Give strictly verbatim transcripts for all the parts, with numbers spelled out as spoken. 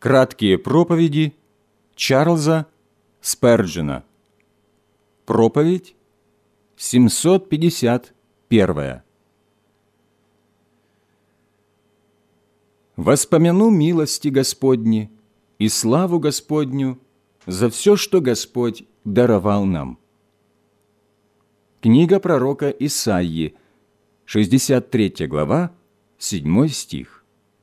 Краткие проповеди Чарльза Сперджена. Проповедь семьсот пятьдесят первая. Воспомяну милости Господни и славу Господню за все, что Господь даровал нам. Книга пророка Исаии, шестьдесят третья глава, седьмой стих.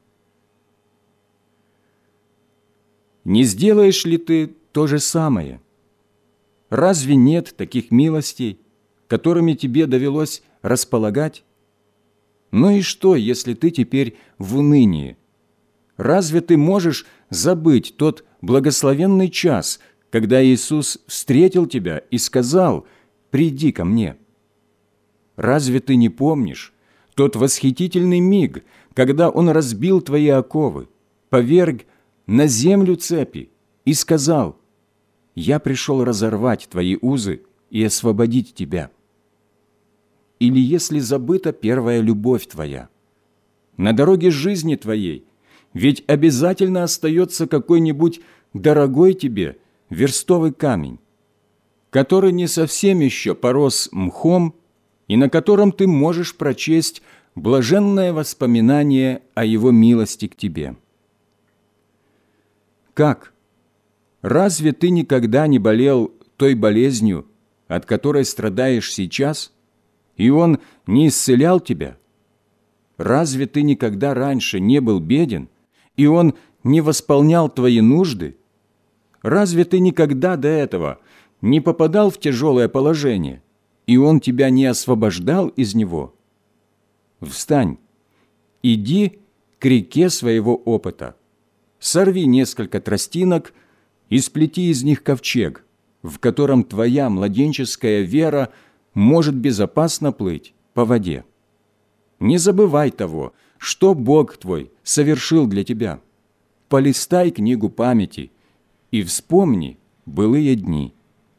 Не сделаешь ли ты то же самое? Разве нет таких милостей, которыми тебе довелось располагать? Ну и что, если ты теперь в унынии? Разве ты можешь забыть тот благословенный час, когда Иисус встретил тебя и сказал: «Приди ко мне»? Разве ты не помнишь тот восхитительный миг, когда Он разбил твои оковы, поверг на землю цепи и сказал: «Я пришел разорвать твои узы и освободить тебя»? Или если забыта первая любовь твоя, на дороге жизни твоей ведь обязательно остается какой-нибудь дорогой тебе верстовый камень, который не совсем еще порос мхом и на котором ты можешь прочесть блаженное воспоминание о Его милости к тебе. Как? Разве ты никогда не болел той болезнью, от которой страдаешь сейчас, и Он не исцелял тебя? Разве ты никогда раньше не был беден, и Он не восполнял твои нужды? Разве ты никогда до этого не попадал в тяжелое положение, и Он тебя не освобождал из него? Встань, иди к реке своего опыта, сорви несколько тростинок и сплети из них ковчег, в котором твоя младенческая вера может безопасно плыть по воде. Не забывай того, что Бог твой совершил для тебя. Полистай книгу памяти и вспомни былые дни.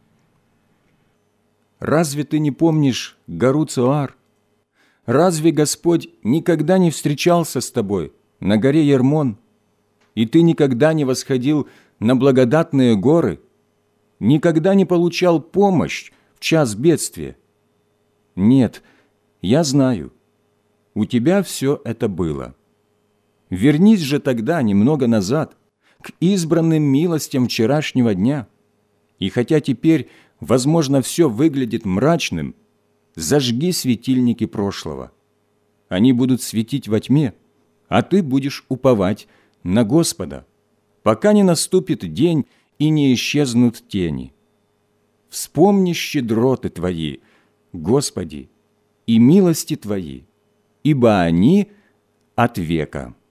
Разве ты не помнишь гору Цоар? Разве Господь никогда не встречался с тобой на горе Ермон? И ты никогда не восходил на благодатные горы? Никогда не получал помощь в час бедствия? Нет, я знаю, у тебя все это было. Вернись же тогда немного назад, к избранным милостям вчерашнего дня. И хотя теперь, возможно, все выглядит мрачным, зажги светильники прошлого. Они будут светить во тьме, а ты будешь уповать на Господа, пока не наступит день и не исчезнут тени. Вспомни щедроты Твои, Господи, и милости Твои, ибо они от века.